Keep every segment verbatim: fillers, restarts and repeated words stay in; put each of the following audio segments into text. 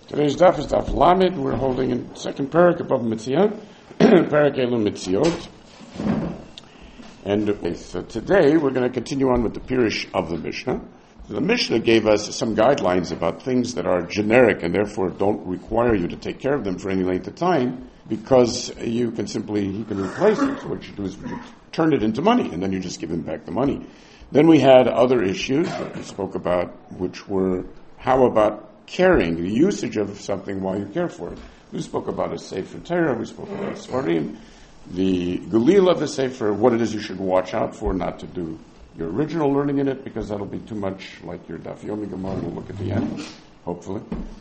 Today's daf is daf Lamed. We're holding in second parak above Mitzvah, parak Elul Mitziot. And okay, so today we're going to continue on with the Pirush of the Mishnah. So the Mishnah gave us some guidelines about things that are generic and therefore don't require you to take care of them for any length of time, because you can simply, you can replace it. So what you do is you turn it into money and then you just give him back the money. Then we had other issues that we spoke about, which were how about carrying, the usage of something while you care for it. We spoke about a Sefer Torah, we spoke about Sfarim, the Galil of the Sefer, what it is you should watch out for, not to do your original learning in it, because that'll be too much like your Daf Yomi Gemara, we'll look at the end, hopefully.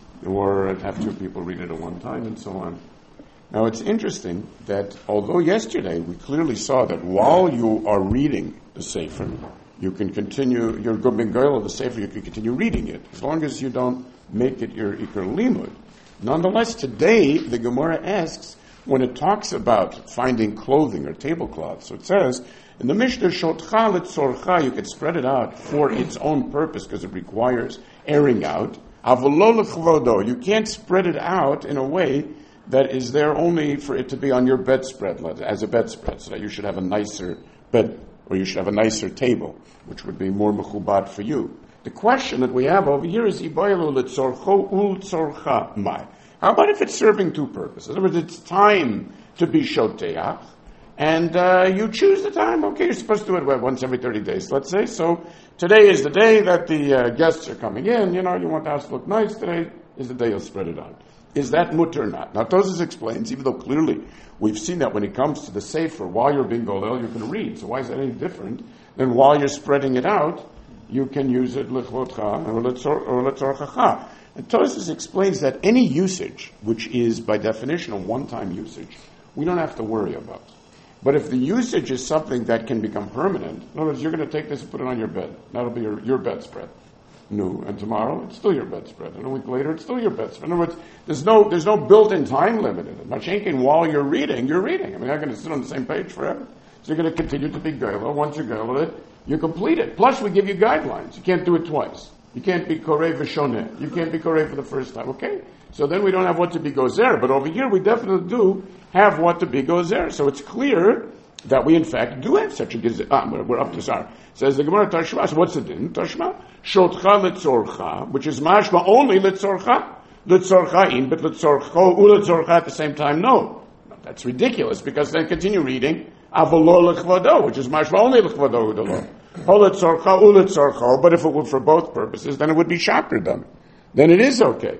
Or have two people read it at one time, and so on. Now it's interesting that although yesterday we clearly saw that while you are reading the Sefer, you can continue, your Gubin Goyal of the Sefer, you can continue reading it, as long as you don't make it your Iker Limud. Nonetheless, today, the Gemara asks, when it talks about finding clothing or tablecloths, so it says, in the Mishnah, Shotcha letzorcha, you could spread it out for its own purpose, because it requires airing out. Avolo lechvodo, you can't spread it out in a way that is there only for it to be on your bedspread, as a bedspread, so that you should have a nicer bed, or you should have a nicer table, which would be more mechubat for you. The question that we have over here is, Ibaylu letzorcho ul tzorcha mai. How about if it's serving two purposes? In other words, it's time to be shoteach, and uh, you choose the time. Okay, you're supposed to do it what, once every thirty days, let's say. So today is the day that the uh, guests are coming in. You know, you want the house to look nice. Today is the day you'll spread it out. Is that mutter or not? Now, Tosfos explains, even though clearly we've seen that when it comes to the Sefer, while you're being golel, you can read. So why is that any different than while you're spreading it out, you can use it lechvotcha or letzorchacha? And Tosfos explains that any usage, which is by definition a one-time usage, we don't have to worry about. But if the usage is something that can become permanent, in other words, you're going to take this and put it on your bed. That'll be your, your bedspread. No, and tomorrow it's still your bedspread, and a week later it's still your bedspread. In other words, there's no there's no built-in time limit in it. Machenkin, while you're reading, you're reading. I mean, you're not going to sit on the same page forever. So you're going to continue to be goyla. Once you're goyla it, you complete it. Plus, we give you guidelines. You can't do it twice. You can't be korei v'shoneh. You can't be korei for the first time. Okay? So then we don't have what to be gozer, but over here we definitely do have what to be gozer. So it's clear that we in fact do have such a gizeh. Ah, we're up to Sar. Says the Gemara Tashma. So what's the din? Tashma shotcha letzorcha, which is mashma only letzorcha, letzorcha in, but letzorcho u letzorcha at the same time. No, that's ridiculous, because then continue reading avolo lechvado, which is mashma only lechvado udalo. Ho letzorcha u letzorcho, but if it were for both purposes, then it would be shakerdam. Then it is okay.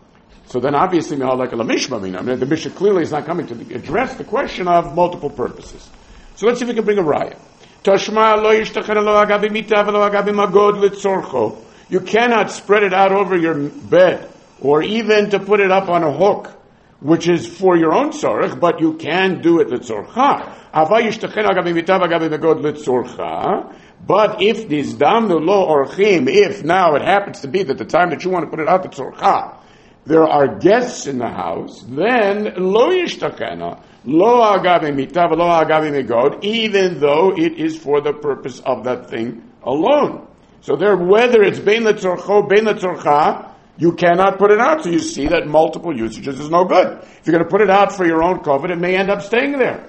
So then obviously, like a lamishma, I mean, the Mishnah clearly is not coming to the, address the question of multiple purposes. So let's see if we can bring a raya. Toshma lo yishtachar lo agabi mitav lo agabi magod litzorcho. You cannot spread it out over your bed, or even to put it up on a hook, which is for your own tzorch, but you can do it litzorcha. Ava yishtachar lo agabi mitav agabi magod litzorcha. But if this damnu lo orchim, if now it happens to be that the time that you want to put it out litzorcha, there are guests in the house, then lo yishtachena, lo agavi mitav, lo agavi megod, even though it is for the purpose of that thing alone. So there, whether it's bein letzorcho, bein letzorcha, you cannot put it out. So you see that multiple usages is no good. If you're going to put it out for your own covet, it may end up staying there.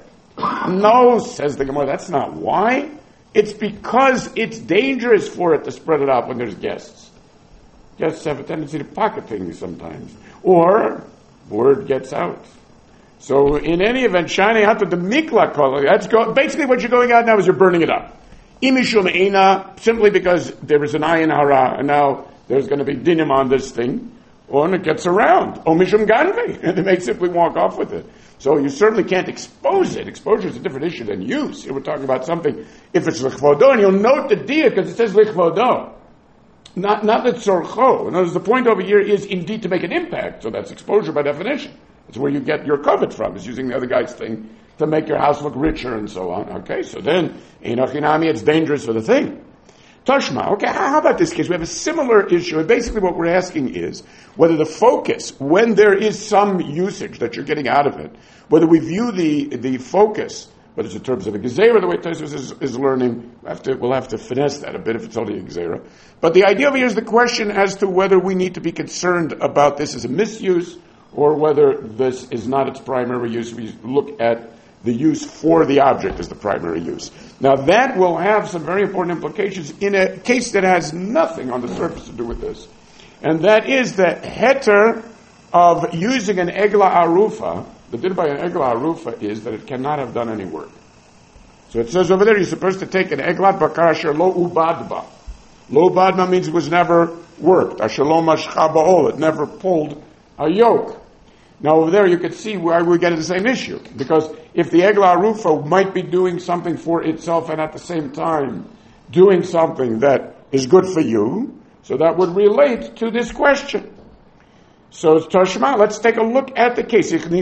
No, says the Gemara, that's not why. It's because it's dangerous for it to spread it out when there's guests. Guests have a tendency to pocket things sometimes. Or, word gets out. So, in any event, shining out to the mikla color, that's go, basically what you're going out now is you're burning it up. Imishum eina, simply because there is an ayin hara, and now there's going to be dinim on this thing, or it gets around. Omishum ganvi, and they may simply walk off with it. So you certainly can't expose it. Exposure is a different issue than use. Here we're talking about something, if it's lichvodo, and you'll note the dia, because it says lichvodo. Not, not that tzorcho. In other words, the point over here is indeed to make an impact, so that's exposure by definition. It's where you get your covet from, is using the other guy's thing to make your house look richer and so on. Okay, so then, inachinami, it's dangerous for the thing. Tashma, okay, how about this case? We have a similar issue, and basically what we're asking is whether the focus, when there is some usage that you're getting out of it, whether we view the, the focus but it's in terms of a gezerah, the way Tosfos is, is learning. We'll have, to, we'll have to finesse that a bit if it's only a gezerah. But the idea over here is the question as to whether we need to be concerned about this as a misuse, or whether this is not its primary use. We look at the use for the object as the primary use. Now that will have some very important implications in a case that has nothing on the surface to do with this. And that is the heter of using an egla arufa. The din by an egla arufa is that it cannot have done any work. So it says over there, you're supposed to take an eglat bakar asher lo ubadba. Lo ubadba means it was never worked. Asher lo mashcha ba'ol, it never pulled a yoke. Now over there you could see why we get to the same issue. Because if the egla arufa might be doing something for itself and at the same time doing something that is good for you, so that would relate to this question. So it's Tashma, let's take a look at the case. You take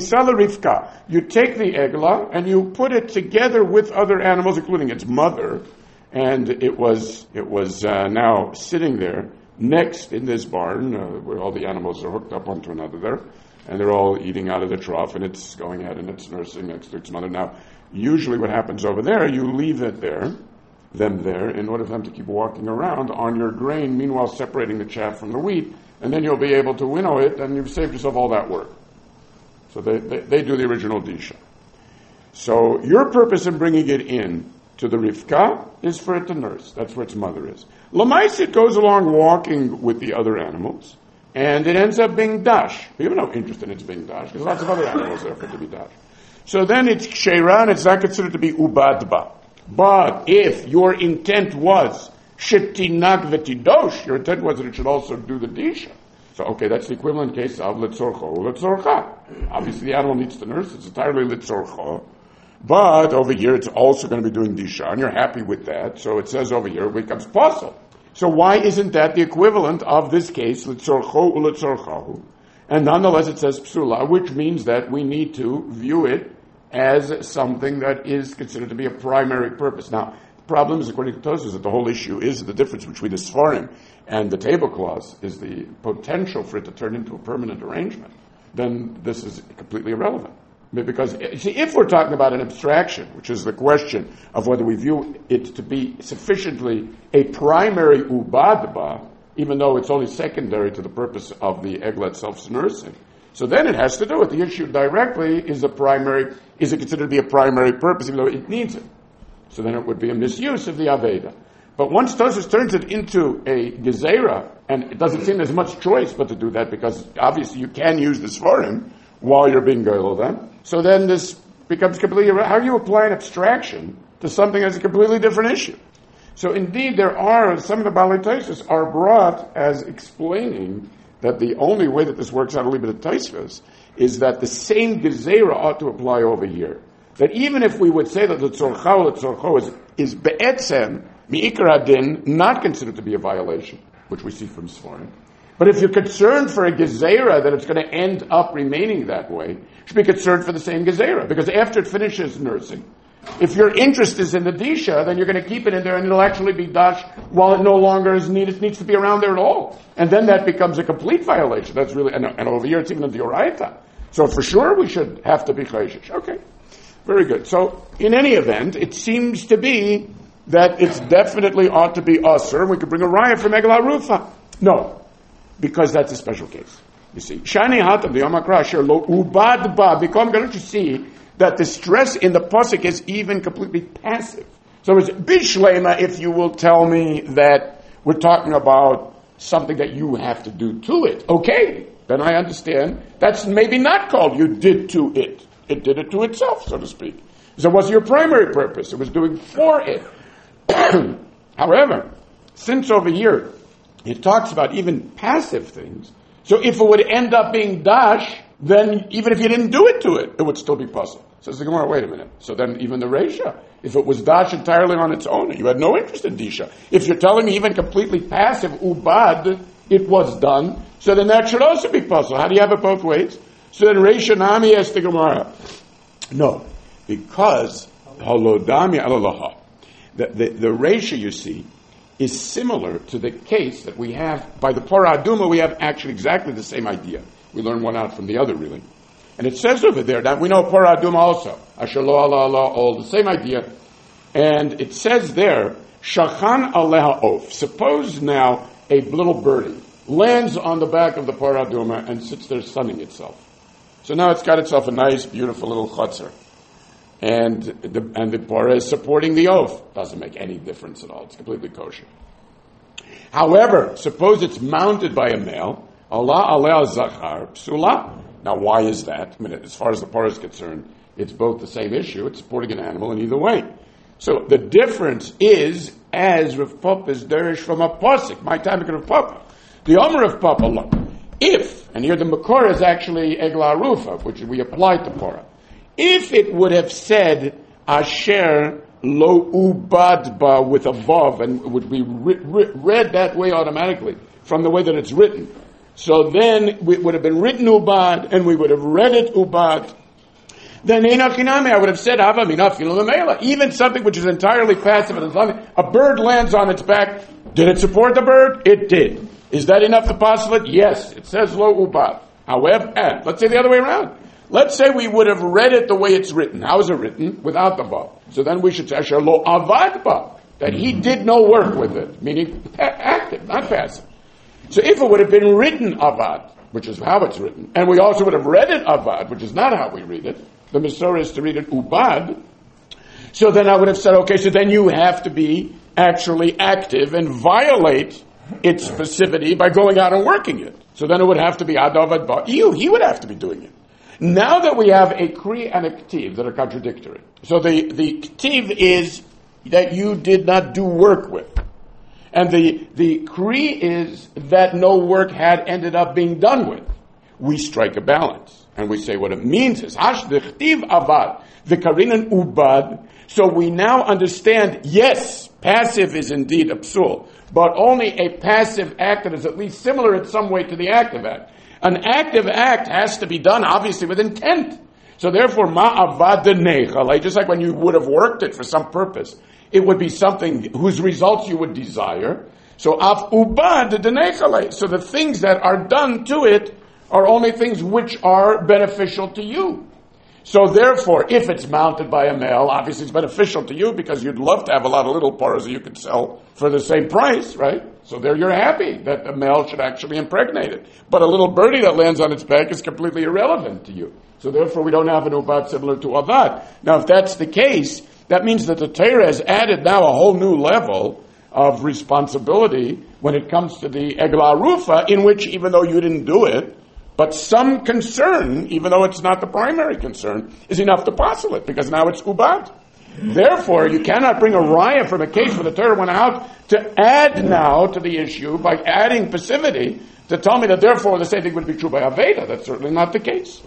the egla and you put it together with other animals, including its mother, and it was it was uh, now sitting there next in this barn uh, where all the animals are hooked up onto another there, and they're all eating out of the trough, and it's going ahead and it's nursing next to its mother. Now, usually what happens over there, you leave it there, them there, in order for them to keep walking around on your grain, meanwhile separating the chaff from the wheat, and then you'll be able to winnow it, and you've saved yourself all that work. So they, they, they do the original disha. So your purpose in bringing it in to the Rivka is for it to nurse. That's where its mother is. Lamais, it goes along walking with the other animals, and it ends up being dash. We have no interest in its being dash, because lots of other animals there for it to be dash. So then it's sheiran, it's not considered to be ubadba. But if your intent was Shetinak v'tidosh, your intent was that it should also do the disha. So, okay, that's the equivalent case of litzorcho litzorcha. Obviously, the animal needs to nurse; it's entirely litzorcho. But over here, it's also going to be doing disha, and you're happy with that. So it says over here, it becomes possible. So why isn't that the equivalent of this case, litzorcho ulitzorchahu? And nonetheless, it says psula, which means that we need to view it as something that is considered to be a primary purpose. Now, problem is, according to Tosfos, that the whole issue is the difference between the Sfarim and the tablecloths is the potential for it to turn into a permanent arrangement. Then this is completely irrelevant. Because, see, if we're talking about an abstraction, which is the question of whether we view it to be sufficiently a primary ubadba, even though it's only secondary to the purpose of the egla itself's nursing, so then it has to do with the issue directly, is a primary, is it considered to be a primary purpose, even though it needs it? So then it would be a misuse of the Aveda. But once Tosfos turns it into a gezerah, and it doesn't seem there's much choice but to do that, because obviously you can use this for him while you're being goyel then. So then this becomes completely, how do you apply an abstraction to something that's a completely different issue? So indeed there are, some of the Balei Tosfos are brought as explaining that the only way that this works out a little bit of Tosfos is that the same gezerah ought to apply over here. That even if we would say that the tzorcha l'tzorcho is, is be'etzem, mi'ikar hadin, not considered to be a violation, which we see from Sfarim. But if you're concerned for a gezerah that it's going to end up remaining that way, you should be concerned for the same gezerah. Because after it finishes nursing, if your interest is in the disha, then you're going to keep it in there and it'll actually be dash while it no longer is needed, needs to be around there at all. And then that becomes a complete violation. That's really, and, and over here it's even a dioraita. So for sure we should have to be chayshish. Okay. Very good. So, in any event, it seems to be that it's definitely ought to be usher. We could bring a raya from Egla Rufa. No, because that's a special case. You see, Shani Hatam the Yamakrasher lo ubadba. Become going to see that the stress in the pasuk is even completely passive. So it's bishlema if you will tell me that we're talking about something that you have to do to it. Okay, then I understand. That's maybe not called you did to it. It did it to itself, so to speak. So it was your primary purpose. It was doing for it. However, since over here it talks about even passive things, so if it would end up being dash, then even if you didn't do it to it, it would still be puzzle. Says the Gemara, wait a minute. So then even the Reisha, if it was dash entirely on its own, you had no interest in disha. If you're telling me even completely passive, ubad, it was done, so then that should also be puzzle. How do you have it both ways? So then Reisha Nami asked the Gemara, no, because halodami alalaha, the the, the Reisha you see is similar to the case that we have by the Parah Aduma. We have actually exactly the same idea. We learn one out from the other, really. And it says over there, that we know Parah Aduma also, Asher lo ala ala, all the same idea. And it says there, Shachan aleha of. Suppose now a little birdie lands on the back of the Parah Aduma and sits there sunning itself. So now it's got itself a nice, beautiful little chutzner. And the, and the Parah is supporting the oaf. Doesn't make any difference at all. It's completely kosher. However, suppose it's mounted by a male, Allah aleh zachar psula. Now, why is that? I mean, as far as the Parah is concerned, it's both the same issue. It's supporting an animal in either way. So the difference is, as Rav Papa is derish from a pasuk, my time of Rav Papa. The Omer of Papa, look, if, and here the Makor is actually Egla Arufa, which we applied to Parah. If it would have said Asher lo ubadba with a vav, and it would be re- re- read that way automatically from the way that it's written. So then it would have been written ubad, and we would have read it ubad. Then enachiname, I would have said hava minaf, even something which is entirely passive and something. A bird lands on its back. Did it support the bird? It did. Is that enough to postulate? Yes. It says lo ubad. However, and let's say the other way around. Let's say we would have read it the way it's written. How is it written? Without the ba. So then we should say asher lo avad ba, that he did no work with it, meaning active, not passive. So if it would have been written avad, which is how it's written, and we also would have read it avad, which is not how we read it, the Masorah is to read it ubad, so then I would have said, okay, so then you have to be actually active and violate its specificity by going out and working it. So then it would have to be adav ba. You, he would have to be doing it. Now that we have a kri and a ktiv that are contradictory, so the, the ktiv is that you did not do work with. And the, the kri is that no work had ended up being done with. We strike a balance. And we say what it means is, hash dechtiv avad, the karinan ubad. So we now understand, yes, passive is indeed a psul, but only a passive act that is at least similar in some way to the active act. An active act has to be done, obviously, with intent. So therefore, ma'avad denechale, just like when you would have worked it for some purpose, it would be something whose results you would desire. So af ubad denechale. So the things that are done to it are only things which are beneficial to you. So therefore, if it's mounted by a male, obviously it's beneficial to you because you'd love to have a lot of little parahs that you could sell for the same price, right? So there you're happy that the male should actually impregnate it. But a little birdie that lands on its back is completely irrelevant to you. So therefore we don't have an ubad similar to avad. Now if that's the case, that means that the Torah has added now a whole new level of responsibility when it comes to the egla rufa, in which even though you didn't do it, but some concern, even though it's not the primary concern, is enough to postulate, because now it's ubad. Therefore, you cannot bring a raya from a case where the Torah went out to add now to the issue by adding passivity to tell me that therefore the same thing would be true by Aveda. That's certainly not the case.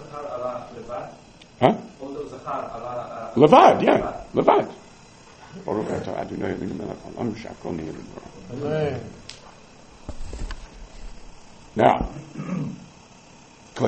Huh? Levad, yeah. Levad. Now, now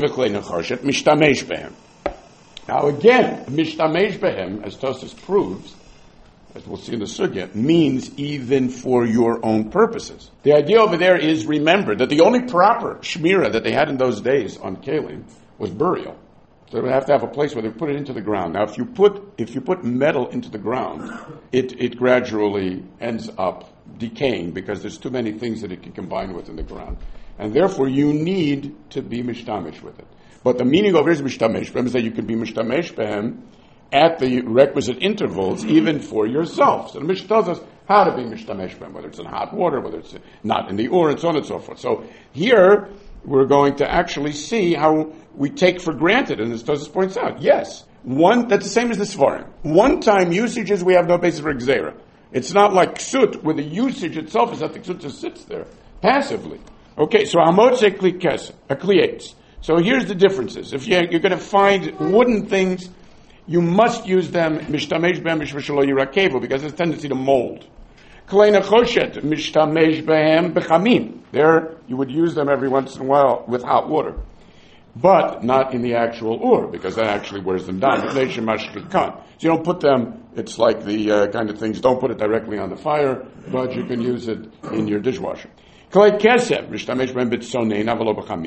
again, mishtamesh behem, as Tosfos proves, as we'll see in the sugya, means even for your own purposes. The idea over there is, remember, that the only proper shmira that they had in those days on kalim was burial. So they would have to have a place where they put it into the ground. Now, if you put if you put metal into the ground, it, it gradually ends up decaying because there's too many things that it can combine with in the ground. And therefore, you need to be mishtamish with it. But the meaning of it is mishtamish behem is that you can be mishtamish behem at the requisite intervals, even for yourself. So the Mishnah tells us how to be mishtamish behem, whether it's in hot water, whether it's not in the ur, and so on and so forth. So here, we're going to actually see how we take for granted, and as Tosfos points out, yes, one, that's the same as the Svarim. One-time usages, we have no basis for Gzeira. It's not like ksut, where the usage itself is that the ksut just sits there, passively. Okay, so amotze kli kliates. So here's the differences. If you're, you're going to find wooden things, you must use them mishtamesh behem b'shvishalo yirakevu, because there's a tendency to mold. Klei nechoshet mishtamesh behem b'chamin. There, you would use them every once in a while with hot water, but not in the actual ur, because that actually wears them down. So you don't put them. It's like the uh, kind of things. Don't put it directly on the fire, but you can use it in your dishwasher. Klei kesef mishtamesh behem b'tzonein avalo b'chamin.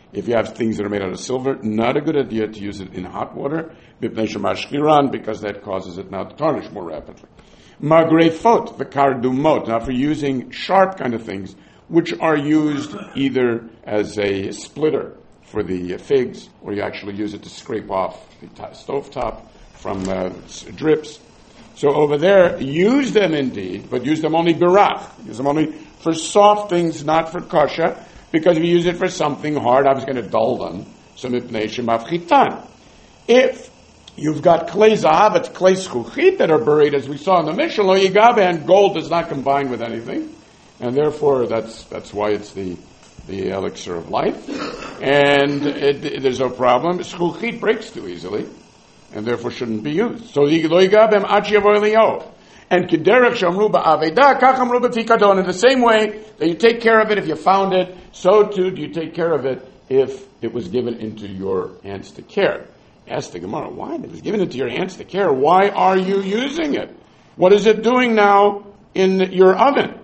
If you have things that are made out of silver, not a good idea to use it in hot water, because that causes it now to tarnish more rapidly. Magrefot, the kardumot, now for using sharp kind of things, which are used either as a splitter for the figs, or you actually use it to scrape off the t- stove top from uh, drips. So over there, use them indeed, but use them only birach. Use them only for soft things, not for kosher, because if you use it for something hard, I was going to dull them. So mipnei shemavchitan. If you've got clay zahav, it's clay schuchit that are buried, as we saw in the Mishnah, lo yigabe, and gold does not combine with anything, and therefore that's that's why it's the the elixir of life, and it, it, there's no problem. Schuchit breaks too easily, and therefore shouldn't be used. So lo yigabem ad sheyavo elio. And kiderech shamru ba'aveda, kach amru b'tikadon. In the same way that you take care of it if you found it, so too do you take care of it if it was given into your hands to care. Ask the Gemara, why? It was given into your hands to care. Why are you using it? What is it doing now in your oven?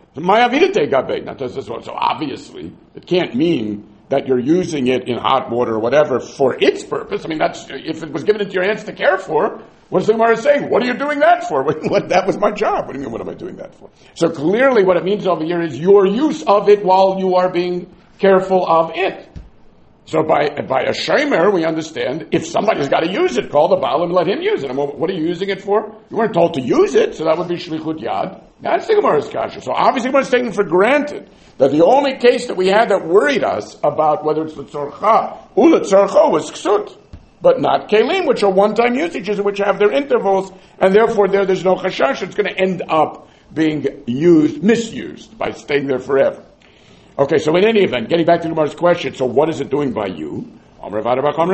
So obviously, it can't mean that you're using it in hot water or whatever for its purpose. I mean, that's if it was given into your hands to care for. What's the Gemara saying? What are you doing that for? What, that was my job. What do you mean, what am I doing that for? So clearly what it means over here is your use of it while you are being careful of it. So by by a shomer, we understand, if somebody's got to use it, call the Baal and let him use it. And what are you using it for? You weren't told to use it, so that would be shlichut yad. That's the Gemara's kasha. So obviously Gemara's taken for granted that the only case that we had that worried us about whether it's the tzorcha, ula tzorcha was ksut, but not kelim, which are one-time usages, which have their intervals, and therefore there there's no chashash. It's going to end up being used, misused, by staying there forever. Okay, so in any event, getting back to the Gemara's question, so what is it doing by you? Look,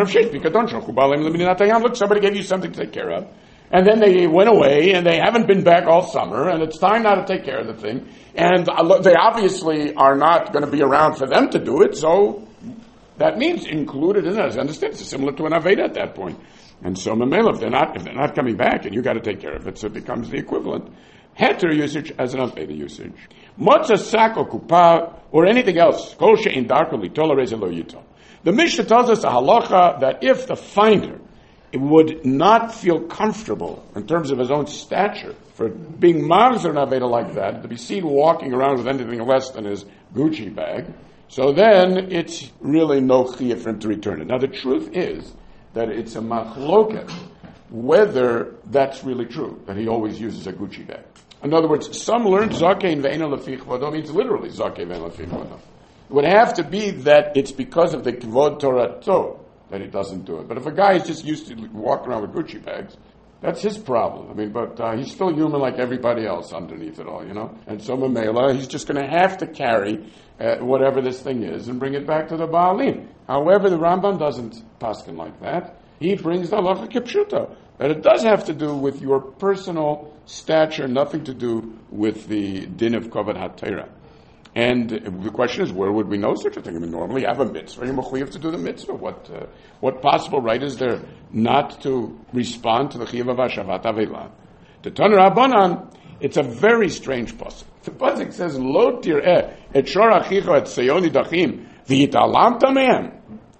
somebody gave you something to take care of, and then they went away, and they haven't been back all summer, and it's time now to take care of the thing, and they obviously are not going to be around for them to do it, so that means included in it. As I understand, it's similar to an Aveda at that point. And so, Mamela, if they're not, if they're not coming back, and you got to take care of it, so it becomes the equivalent. Heter usage as an Aveda usage. Motzah sak or kupa, or anything else. Kol she'in darko litola reze lo yito. The Mishnah tells us a halacha that if the finder would not feel comfortable in terms of his own stature for being marzer an Aveda like that, to be seen walking around with anything less than his Gucci bag, so then it's really no chiyah for him to return it. Now the truth is that it's a machloket whether that's really true, that he always uses a Gucci bag. In other words, some learn zakein ve'ena lefich vado means literally zakein ve'ena lefich vado. It would have to be that it's because of the kvod torato that he doesn't do it. But if a guy is just used to walk around with Gucci bags, that's his problem. I mean, but uh, he's still human like everybody else underneath it all, you know. And so Mamela, he's just going to have to carry uh, whatever this thing is and bring it back to the Baalin. However, the Rambam doesn't paskin like that. He brings the halacha kipshuta, that it does have to do with your personal stature, nothing to do with the din of kavod hatera. And the question is, where would we know such a thing? I mean, normally you have a mitzvah, you're mechuyev to do the mitzvah. What uh, what possible right is there not to respond to the chiyuv of hashavat aveilah? The Tanur Rabbanan, it's a very strange pasuk. The pasuk says, "Lo tireh et shor achicha et seyoni dachim v'yitalamta mehem."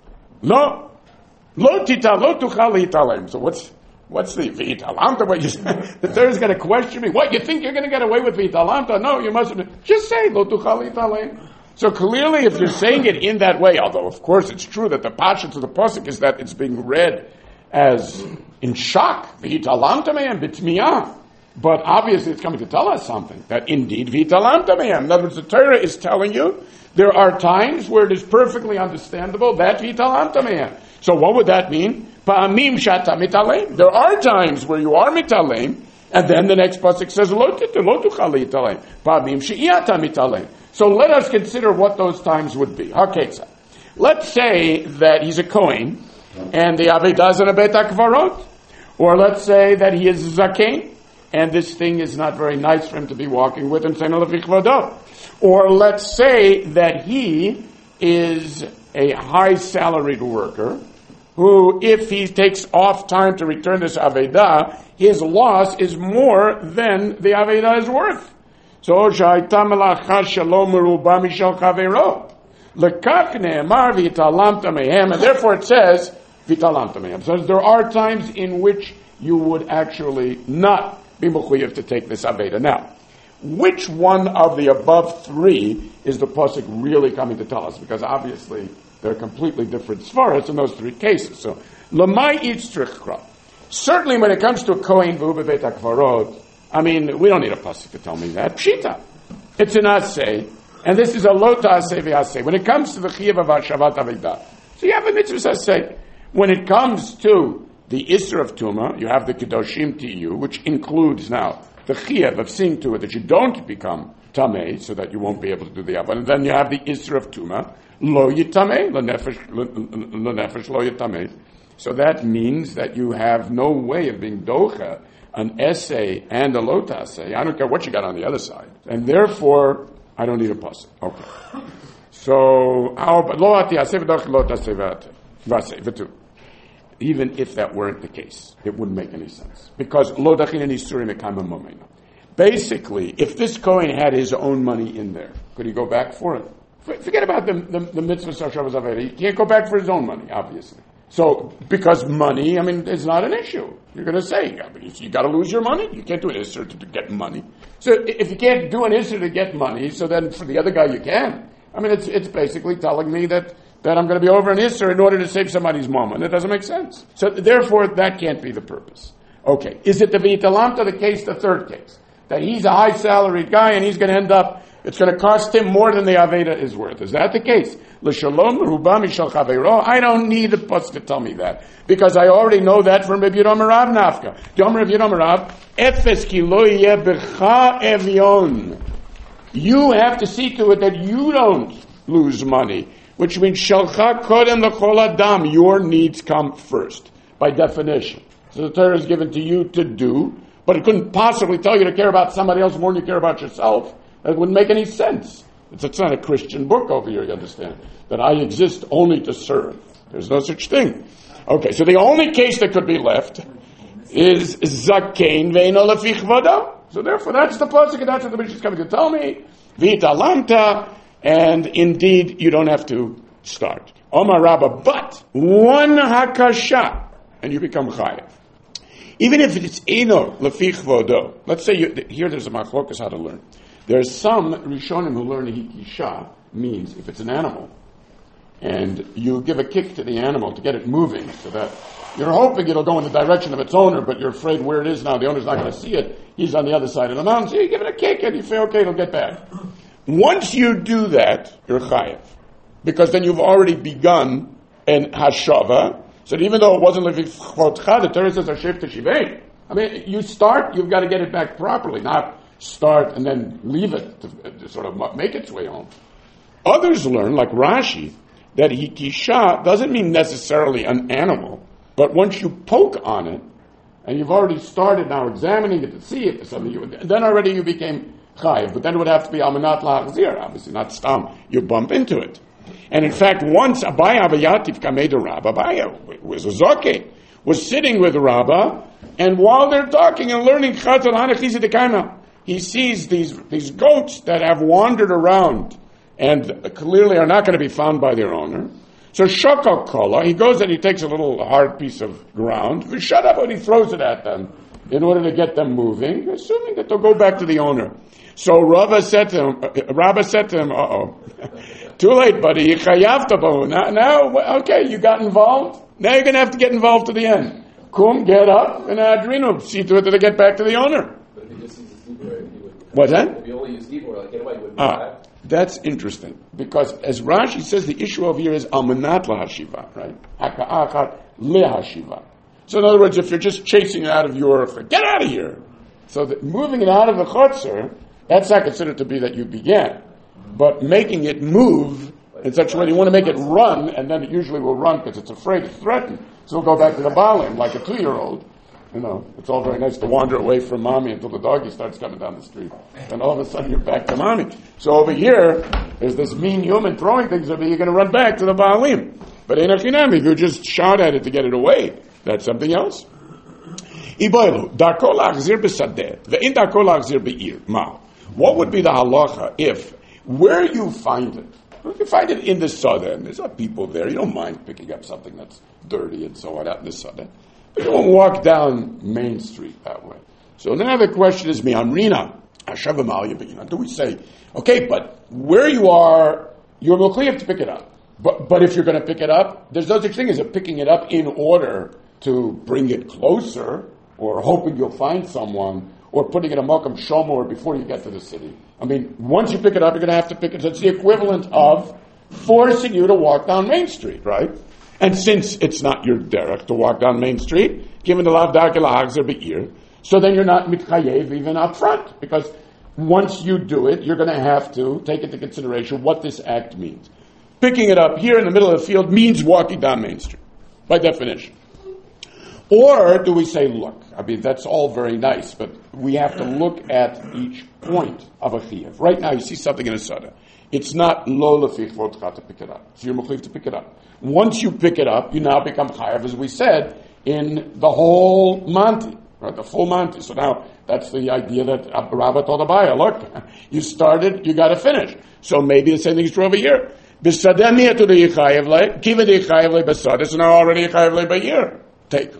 No, lo tita lo tuchal v'yitalem. So what's What's the v'italamta? What you the third is going to question me. What, you think you're going to get away with v'italamta? No, you mustn't. Just say lo tuchal v'yitalem. So clearly, if you're saying it in that way, although of course it's true that the pasuk to the pasuk is that it's being read as in shock, v'italamta me'em b'tmiyah. But obviously, it's coming to tell us something that indeed v'italamta me'em. In other words, the Torah is telling you there are times where it is perfectly understandable that v'italamta me'em. So what would that mean? Pa'amim shata mitalem. There are times where you are mitalem, and then the next pasuk says lo tuchal mitalem. Pa'amim she'iyata mitalem. So let us consider what those times would be. Haketza. Let's say that he's a Kohen, and the Avedah is in a Beit HaKvarot. Or let's say that he is Zakein, and this thing is not very nice for him to be walking with, and saying lefich vado. Or let's say that he is a high salaried worker, who, if he takes off time to return this Avedah, his loss is more than the Avedah is worth. So, Lekach ne'emar v'italamta mehem, and therefore it says v'italamta mehem. So there are times in which you would actually not be mechuyev to take this aveda. Now, which one of the above three is the pasuk really coming to tell us? Because obviously they're completely different svaras in those three cases. So, lamai itztrichra. Certainly, when it comes to kohen v'ubevet hakvarot, I mean, we don't need a pasuk to tell me that. Pshita. It's an asay, and this is a lo ta'aseh v'aseh. When it comes to the chiyuv of hashavat aveda, so you have a mitzvah asay. When it comes to the Isra of Tuma, you have the Kedoshim Tiyu, which includes now the Chiyuv of seeing to it that you don't become Tameh, so that you won't be able to do the Avon. And then you have the Isra of Tuma, Lo Yitameh, Lo Nefesh Lo Yitameh. So that means that you have no way of being Docha, an essay and a Lo Taseh. I don't care what you got on the other side. And therefore, I don't need a pasuk. Okay. So, Lo Ati Aseh V'Doch Lo Taseh V'Aseh V'Tu. Even if that weren't the case, it wouldn't make any sense. Because lo dachin and isurim ekama momena. Basically, if this Kohen had his own money in there, could he go back for it? Forget about the, the, the mitzvah Sashavas Aveda. He can't go back for his own money, obviously. So, because money, I mean, is not an issue. You're going to say, I mean, you got to lose your money. You can't do an isser to, to get money. So, if you can't do an isser to get money, so then for the other guy you can. I mean, it's it's basically telling me that that I'm going to be over an Isser in order to save somebody's mama. And it doesn't make sense. So therefore, that can't be the purpose. Okay. Is it the V'italamta, the case, the third case? That he's a high salaried guy and he's going to end up, it's going to cost him more than the Aveda is worth. Is that the case? L'shalom ruba mishal chaveiro. I don't need the putz to tell me that. Because I already know that from Rabbi Yidom Rav Nafka. Dom Rabbi Yidom Rav, efes ki lo yeh b'cha evyon. You have to see to it that you don't lose money. Which means, Shalcha kodem l'chol adam, your needs come first, by definition. So the Torah is given to you to do, but it couldn't possibly tell you to care about somebody else more than you care about yourself. That wouldn't make any sense. It's, it's not a Christian book over here, you understand? That I exist only to serve. There's no such thing. Okay, so the only case that could be left is Zakein ve'ino lefich vada. So therefore, that's the pasuk, and that's what the Mishnah is coming to tell me. V'italamta. And indeed, you don't have to start. Omar Rabba, but one hakasha, and you become chayav. Even if it's eno lefich vodo. Let's say you, here there's a machlokas how to learn. There's some Rishonim who learn hikisha means if it's an animal, and you give a kick to the animal to get it moving, so that you're hoping it'll go in the direction of its owner, but you're afraid where it is now, the owner's not going to see it. He's on the other side of the mountain, so you give it a kick, and you feel okay, it'll get back. Once you do that, you're chayav. Because then you've already begun an hashava. So even though it wasn't lefichotcha, the Torah says hashev teshivei. I mean, you start, you've got to get it back properly, not start and then leave it to, to sort of make its way home. Others learn, like Rashi, that hikisha doesn't mean necessarily an animal, but once you poke on it, and you've already started now examining it to see if there's something, you, then already you became chayiv, but then it would have to be almanat la'achzir, obviously, not stam. You bump into it. And in fact, once Abaya Avayativ Kameda Rabba, Abaya was a zoke, was sitting with Rabba, and while they're talking and learning Chatzal Hanachiza Dekana, he sees these, these goats that have wandered around and clearly are not going to be found by their owner. So Shaka Kola, he goes and he takes a little hard piece of ground, shut up, and he throws it at them in order to get them moving, assuming that they'll go back to the owner. So Rabba said to him, Rabba said to him, uh-oh, too late, buddy, now, now, okay, you got involved, now you're going to have to get involved to the end. Kum, get up, and adrinu, see to it that they get back to the owner. But if he just uses Dibur, he would... What's that? If he only used Dibur, like, get away, he wouldn't ah, that's interesting, because as Rashi says, the issue over here is almanat lahashiva, right? Haka'achat lehashiva. So in other words, if you're just chasing it out of your, get out of here. So that moving it out of the chotzer, that's not considered to be that you began. But making it move in such a way, you want to make it run, and then it usually will run because it's afraid, it's threatened. So it'll go back to the balim, like a two-year-old. You know, it's all very nice to wander away from mommy until the doggy starts coming down the street. And all of a sudden you're back to mommy. So over here, there's this mean human throwing things at me, you're going to run back to the balim. But in a chinam, if you just shout at it to get it away, that's something else. Iboilu, darko lachzir b'sadeh, ve'in darko lachzir be'ir. Ma, what would be the halacha if, where you find it, You can find it in the Sada, and there's not people there. You don't mind picking up something that's dirty and so on out in the Sada. But you won't walk down Main Street that way. So now the question is, Mi'amrina, do we say, okay, but where you are, you're mechuyev to pick it up. But but if you're going to pick it up, there's no such thing as a picking it up in order to bring it closer, or hoping you'll find someone, or putting it a Malkam Shomor before you get to the city. I mean, once you pick it up, you're going to have to pick it. So it's the equivalent of forcing you to walk down Main Street, right? And since it's not your derech to walk down Main Street, given the lav darke lahagzer be'ir, so then you're not mitchayev even up front, because once you do it, you're going to have to take into consideration what this act means. Picking it up here in the middle of the field means walking down Main Street, by definition. Or do we say, look, I mean, that's all very nice, but we have to look at each point of a chiyuv. Right now, you see something in a sada. It's not lo lefich vodka to pick it up. So you're mechuyev to pick it up. Once you pick it up, you now become chayav, as we said, in the whole manti, right? The full manti. So now, that's the idea that Rabba told Abaya, look, you started, you got to finish. So maybe the same thing is true over here. B'sadeh to the yichayev le, kiva the yichayev le b'sadeh, so now already yichayev le b'yir. Take.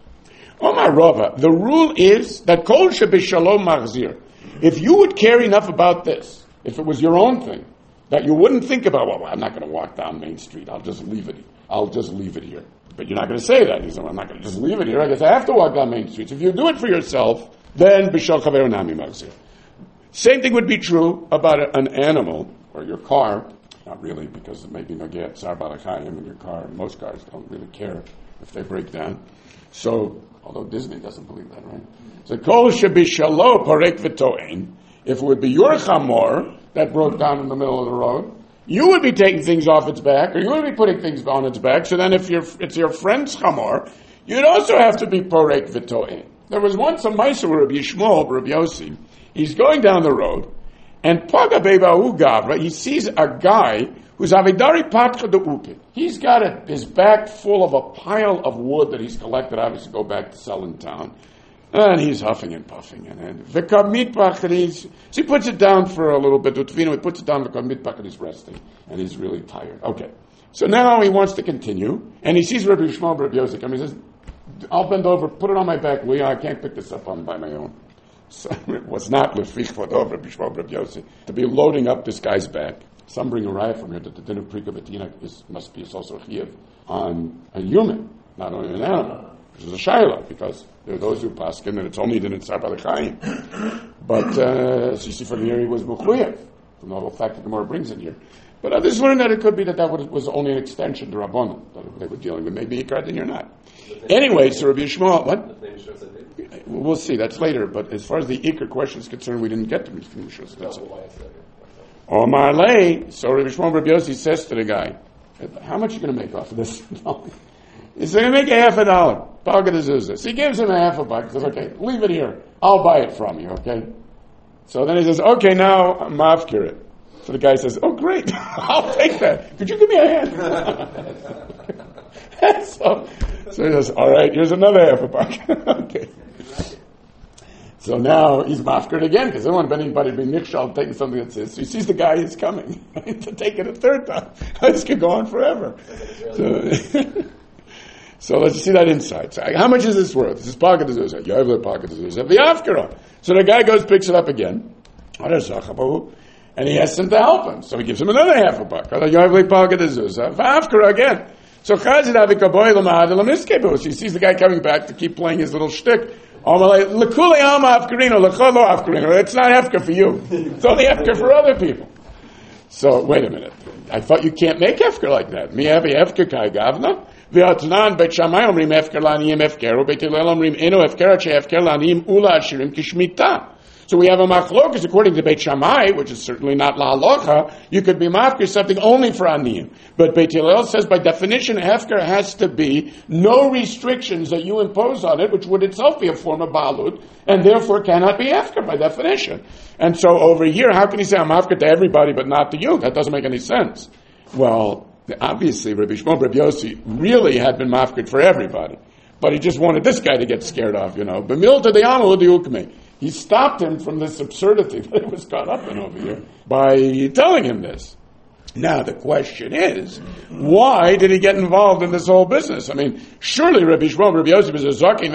Omar Rava, the rule is that kol shebishalom machzir. If you would care enough about this, if it was your own thing, that you wouldn't think about, well, I'm not going to walk down Main Street. I'll just leave it. I'll just leave it here. But you're not going to say that. You say, well, I'm not going to just leave it here. I guess I have to walk down Main Street. So if you do it for yourself, then bishal chaver nami machzir. Same thing would be true about an animal or your car. Not really, because it may be nogeh tsar balachayim in your car. Most cars don't really care if they break down. So, although Disney doesn't believe that, right? So, kol shebishalo parek v'to'en. If it would be your chamor that broke down in the middle of the road, you would be taking things off its back, or you would be putting things on its back. So then, if you're, it's your friend's chamor, you'd also have to be parek v'to'en. There was once a ma'aser with Rabbi Yishmael, Rabbi Yossi. He's going down the road, and paga bebahu gavra, he sees a guy who's avidari patcha de uke. He's got a, his back full of a pile of wood that he's collected, obviously go back to sell in town. And he's huffing and puffing. And then, so he puts it down for a little bit. He puts it down, and he's resting. And he's really tired. Okay. So now he wants to continue. And he sees Rabbi Yishmael, Rabbi Yosef. And he says, I'll bend over, put it on my back, will you? I can't pick this up on by my own. So it was not lefich vodov, Rabbi Yishmael, Rabbi Yosef, to be loading up this guy's back. Some bring a raya from here that the din of prika v'tina is must be also chiyuv on a human, not only an animal, which is a shayla, because there are those who paskin that it's only din in tzar balachayim. But uh, as you see from here, he was mechuyev from the whole fact that the Gemara brings it here. But others learn that it could be that that was only an extension to Rabbanon that they were dealing with. Maybe ikar din or not. Anyway, so Rabbi Yishmael, what? We'll see. That's later. But as far as the ikar question is concerned, we didn't get to Mishra. So that's it. Omar lei. So Rabbi Yishmael Rabbi Yossi says to the guy, "How much are you going to make off of this?" He's going to make a half a dollar. Paga de zuzah. So he gives him a half a buck. He says, "Okay, leave it here. I'll buy it from you." Okay. So then he says, "Okay, now mafkir it." So the guy says, "Oh, great! I'll take that. Could you give me a hand?" so, so he says, "All right, here's another half a buck." Okay. So now he's mafkir again because I don't want anybody to be nichshal taking something that says. So he sees the guy is coming to take it a third time. This could go on forever. So, so let's see that inside. So how much is this worth? This is pocket zuzah. Yovel pocket zuzah. The afkara. So the guy goes, picks it up again, and he asks him to help him. So he gives him another half a buck. Yovel pocket zuzah. Afkara again. So Chazid Avikaboy Lamad Lamiskebus. He sees the guy coming back to keep playing his little shtick. It's not hefker for you. It's only hefker for other people. So, wait a minute. I thought you can't make hefker like that. Mi have a hefker kai gavna. V'atnan bet shamay omrim hefker laniyim hefker. Ubet hillel omrim eno hefker che hefker laniyim ula ashirim kishmita. So we have a machlokas according to Beit Shammai, which is certainly not la halacha. You could be mafkir something only for aniyim, but Beit Hillel says by definition hefker has to be no restrictions that you impose on it, which would itself be a form of balut, and therefore cannot be hefker by definition. And so over here, how can you say I'm mafkir to everybody but not to you? That doesn't make any sense. Well, obviously Rabbi Shmuel Rabbi Yossi really had been mafkir for everybody, but he just wanted this guy to get scared off, you know. B'milta de'amu diukmei. He stopped him from this absurdity that he was caught up in over here by telling him this. Now the question is, why did he get involved in this whole business? I mean, surely Rabbi Shmuel, Rabbi Yosef is a Zaki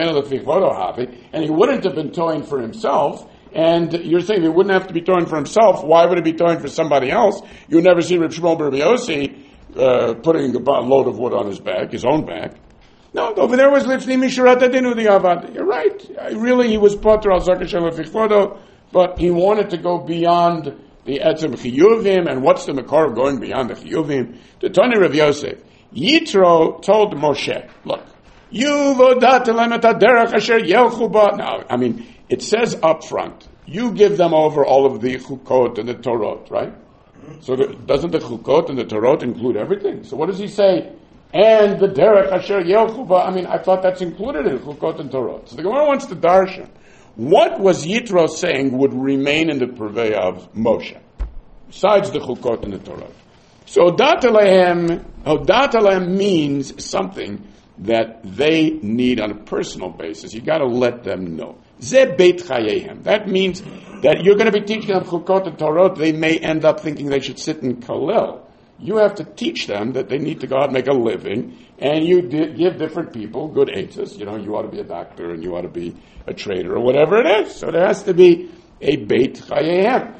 and he wouldn't have been towing for himself. And you're saying he wouldn't have to be towing for himself. Why would he be towing for somebody else? You never see Rabbi Shmuel, Rabbi Yosef uh, putting a load of wood on his back, his own back. No, over there was Lifnei Mishurat Adinu the Avad. You're right. Really, he was Potter al Zaki Shel Fichvodo, but he wanted to go beyond the etzem chiyuvim, and what's the makor of going beyond the chiyuvim? The Tani Rav Yosef, Yitro told Moshe, look, you vodat elem et haderech asher yelchu ba. Now, I mean, it says up front, you give them over all of the chukot and the Torot, right? So the, doesn't the chukot and the Torot include everything? So what does he say? And the derech asher yelchu ba. I mean, I thought that's included in chukot and Torot. So the Gemara wants to darshan. What was Yitro saying would remain in the purvey of Moshe, besides the Chukot and the Torah? So Hodat Alehem, Hodat Alehem means something that they need on a personal basis. You got to let them know. Ze Beit Chayehem. That means that you're going to be teaching them Chukot and Torah. They may end up thinking they should sit in Kalel. You have to teach them that they need to go out and make a living, and you di- give different people good answers. You know, you ought to be a doctor, and you ought to be a trader, or whatever it is. So there has to be a Beit Chayehem.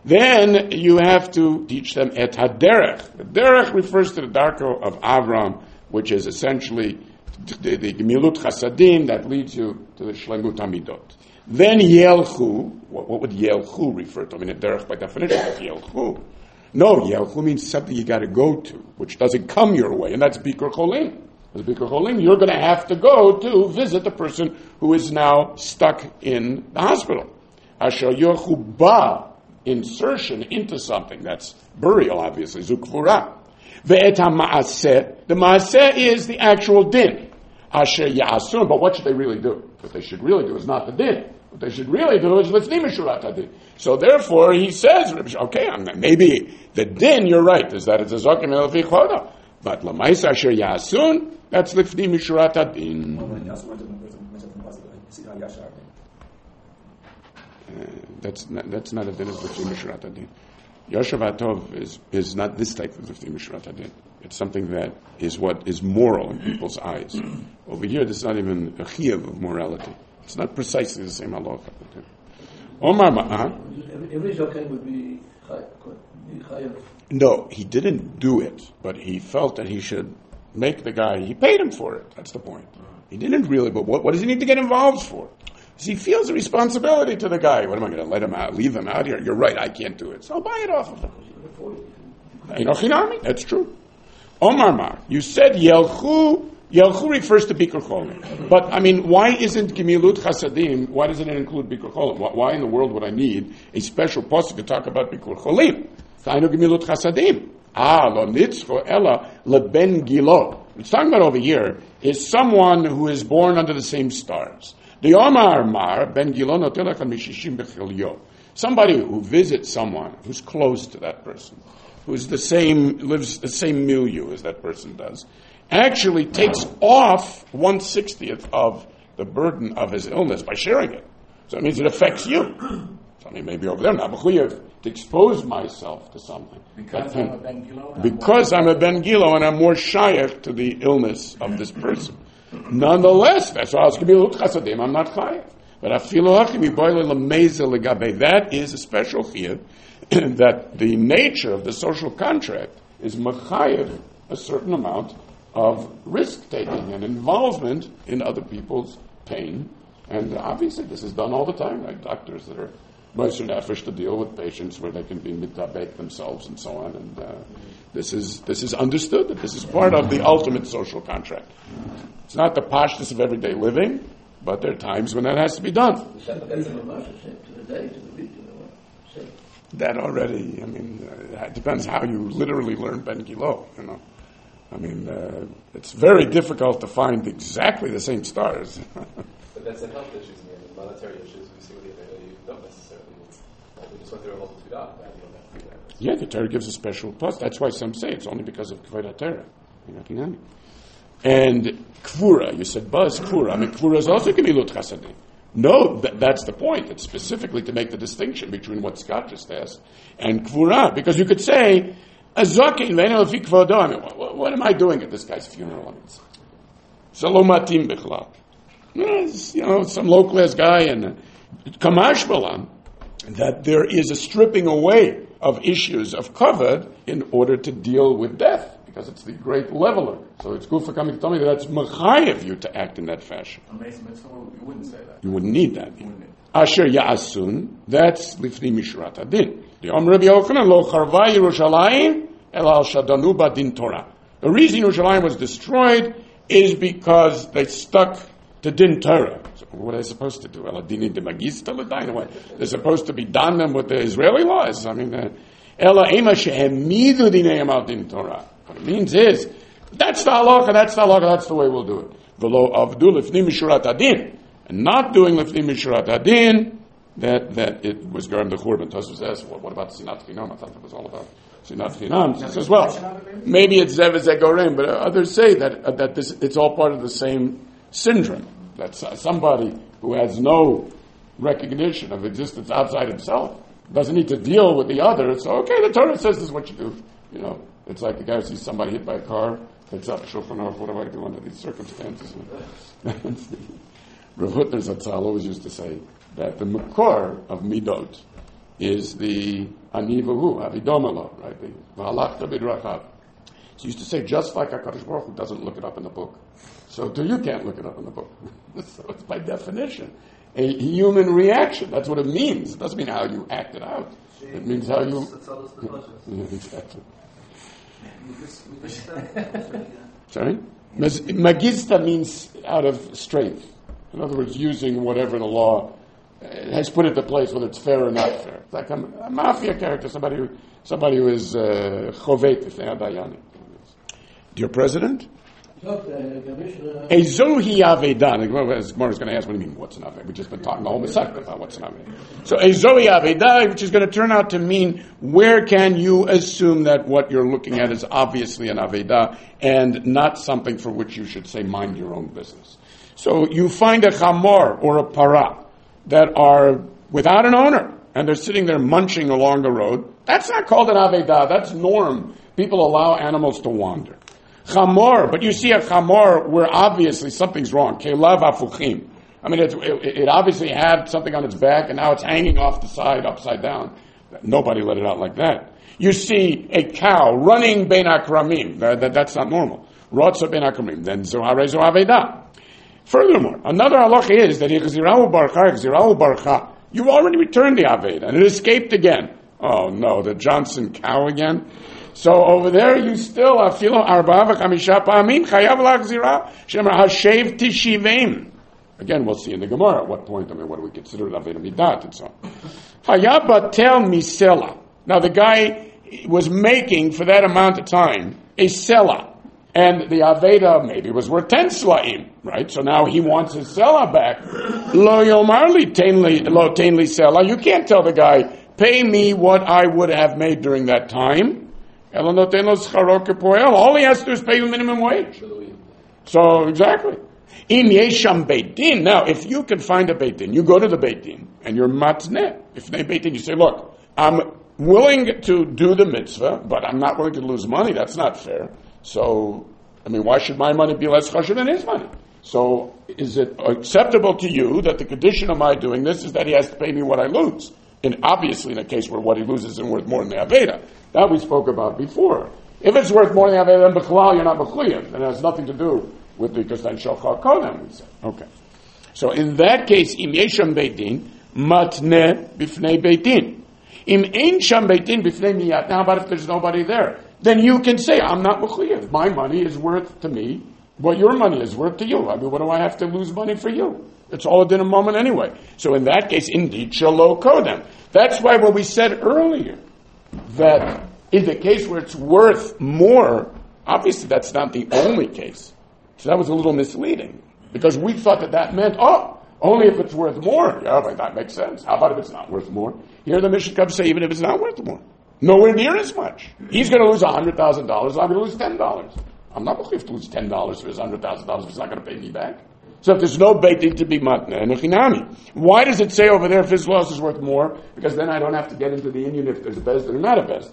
Then you have to teach them et haderech. The derech refers to the darko of Avram, which is essentially the, the Gemilut Chasadim that leads you to the Shlemut Hamidot. Then Yelchu. What, what would Yelchu refer to? I mean, a derech by definition is Yelchu. No, Yelchu means something you got to go to, which doesn't come your way, and that's Bikur Cholim. As Bikur Cholim, you're going to have to go to visit the person who is now stuck in the hospital. Asher Yochu Ba, insertion into something, that's burial, obviously, Zukvura. Ve'et ha'ma'aseh, the ma'aseh is the actual din. Asher Ya'asun, but what should they really do? What they should really do is not the din. What they should really do is Lifnei Mishurat Adin. So therefore, he says, okay, maybe the din, you're right, is that it's a Zokim El Fichvodo. But Lamais Asher Yasun, that's Lifnei Mishurat Adin. Uh, that's not, that's not a din of Lifnei Mishurat Adin. Yoshev Atov is, is not this type of Lifnei Mishurat Adin. It's something that is what is moral in people's eyes. Over here, this is not even a chiyuv of morality. It's not precisely the same halacha. Omar ma, uh-huh. Every zokai would be chayav. No, he didn't do it, but he felt that he should make the guy. He paid him for it. That's the point. He didn't really, but what, what does he need to get involved for? Because he feels a responsibility to the guy. What am I going to let him out? Leave him out here? You're right. I can't do it, so I'll buy it off of him. You know, chinami. That's true. Omar ma, you said yelchu. Yelchu refers to Bikur Cholim. But, I mean, why isn't Gemilut Chasadim, why doesn't it include Bikur Cholim? Why in the world would I need a special pasuk to talk about Bikur Cholim? Tainu Gemilut Chasadim. Ah, lo nitzcho ella leben gilo. What it's talking about over here is someone who is born under the same stars. The Omar Mar, ben gilo notelach mishishim bechilyo. Somebody who visits someone who's close to that person, who's the same, lives the same milieu as that person does, actually takes off one sixtieth of the burden of his illness by sharing it. So it means it affects you. So I mean, maybe over there, not to expose myself to something. Because I'm a Ben Gilo. Because I'm a Ben Gilo and I'm more shaykh to the illness of this person. Nonetheless, that's why I was going to be chasadim. I'm not chayav. But that is a special chiyuv that the nature of the social contract is machayev a certain amount of risk-taking and involvement in other people's pain. And obviously this is done all the time, right? Doctors that are moiser nefesh to deal with patients where they can be mitabek themselves and so on. And uh, this is this is understood that this is part of the ultimate social contract. It's not the pashtus of everyday living, but there are times when that has to be done. That already, I mean, uh, it depends how you literally learn Ben Gilo, you know. I mean, uh, it's very difficult to find exactly the same stars. But that's the health issues, I mean, monetary issues. We see what you don't necessarily. We just went through a whole two dot. You don't have to do that. Yeah, the Torah gives a special plus. That's why some say it's only because of Kvodah Torah. And Kvura, you said Buzz Kvura. I mean, Kvura is also Gemilut Chasadim. No, th- that's the point. It's specifically to make the distinction between what Scott just asked and Kvura. Because you could say, Azokin le'enu lefi kvodo. I mean, what, what am I doing at this guy's funeral? Salomatim bichlal. You know, some low-class guy, and kamash balam, that there is a stripping away of issues of kavod in order to deal with death, because it's the great leveler. So it's good for coming to tell me that that's mechayev you to act in that fashion. You wouldn't say that. You wouldn't need that. Asher ya'asun, that's lifni mishrat adin. The Om Rabbi Yochanan lo charva Yerushalayim el al shadanu badin Torah. The reason Yerushalayim was destroyed is because they stuck to din Torah. So what are they supposed to do? They're supposed to be done them with the Israeli laws. I mean, ela ema shehemidu dinayim al din Torah. What it means is, that's the halacha, that's the halacha, that's the way we'll do it. V'lo avdu lifni mishurat adin. And not doing lifni mishurat adin, that, that it was garden the churban. Tosfos says, well, what about sinat chinam? I thought it was all about sinat chinam. He says, well, maybe it's zev zegorem, but others say that, uh, that this, it's all part of the same syndrome. That uh, somebody who has no recognition of existence outside himself doesn't need to deal with the other. So, okay, the Torah says this is what you do. You know, it's like the guy who sees somebody hit by a car, picks up Shulchan Aruch, what do I do under these circumstances? Rav Hutner Zatzal always used to say that the makor of midot is the ani v'hu, avidomelo, right? The v'halachta b'drachav. So he used to say, just like HaKadosh Baruch Hu doesn't look it up in the book, so too you can't look it up in the book. So it's by definition a human reaction. That's what it means. It doesn't mean how you act it out. It means how you... Yeah, exactly. Sorry? Magista means out of strength. In other words, using whatever the law has put into place, whether it's fair or not fair. It's like a, a mafia character, somebody who, somebody who is chovet, if they are dayani. Dear President? Ezohi Avedah. As Gemara is going to ask, what do you mean, what's an Avedah? We've just been talking the whole Masechta about what's an Avedah. So Ezohi Avedah, which is going to turn out to mean, where can you assume that what you're looking at is obviously an Avedah and not something for which you should say, mind your own business. So you find a chamor or a para that are without an owner, and they're sitting there munching along the road. That's not called an Avedah, that's norm. People allow animals to wander. Chamor, but you see a chamor where obviously something's wrong. Kelav afuchim. I mean, it, it, it obviously had something on its back, and now it's hanging off the side, upside down. Nobody let it out like that. You see a cow running ben akramim. That, that, that's not normal. Rotza ben akramim. Then zohare zohavedah. Furthermore, another halacha is that yechzirahu barcha, yechzirahu barcha. You've already returned the avedah, and it escaped again. Oh no, the Johnson cow again. So over there, you still afilo arba v'chamisha pa'amim chayav lachzira shemer hashev tishivim. Again, we'll see in the Gemara at what point. I mean, what do we consider aveda midat and so on. Hayab batel misela. Now the guy was making for that amount of time a sela, and the aveda maybe was worth ten slaim, right? So now he wants his sela back. Lo yomarli tainli lo tainli sela. You can't tell the guy, pay me what I would have made during that time. All he has to do is pay you minimum wage. So, exactly. In Yesham Beit Din. Now, if you can find a Beit Din, you go to the Beit Din, and you're matneh. If they Beit Din, you say, look, I'm willing to do the mitzvah, but I'm not willing to lose money. That's not fair. So, I mean, why should my money be less chashuv than his money? So, is it acceptable to you that the condition of my doing this is that he has to pay me what I lose? And obviously, in a case where what he loses isn't worth more than the aveda. That we spoke about before. If it's worth more than the aveda, then b'chlal, you're not mechuyev. And it has nothing to do with the because then shachar kodem, we said. Okay. So in that case, im yesham beitin, matne b'fnei beitin. Im ein sham beitin b'fnei miyat. Now, but if there's nobody there, then you can say, I'm not mechuyev. My money is worth to me what your money is worth to you. I mean, what do I have to lose money for you? It's all in a moment anyway. So in that case, indeed, shalo kodem. That's why what we said earlier, that in the case where it's worth more, obviously that's not the only case. So that was a little misleading. Because we thought that that meant, oh, only if it's worth more. Yeah, but that makes sense. How about if it's not worth more? Here the Mishnah comes say, even if it's not worth more. Nowhere near as much. He's going to lose one hundred thousand dollars, I'm going to lose ten dollars. I'm not going to lose ten dollars for his one hundred thousand dollars if he's not going to pay me back. So if there's no Beit Din to be matneh and echinami, why does it say over there if his loss is worth more? Because then I don't have to get into the Indian if there's a bezdin or not a bezdin.